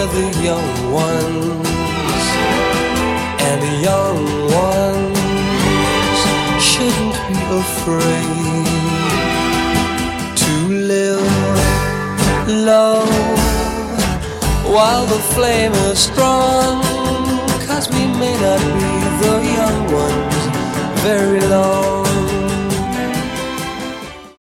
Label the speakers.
Speaker 1: the young ones, and the young ones shouldn't be afraid to live low while the flame is strong, 'cause we may not be the young ones very long.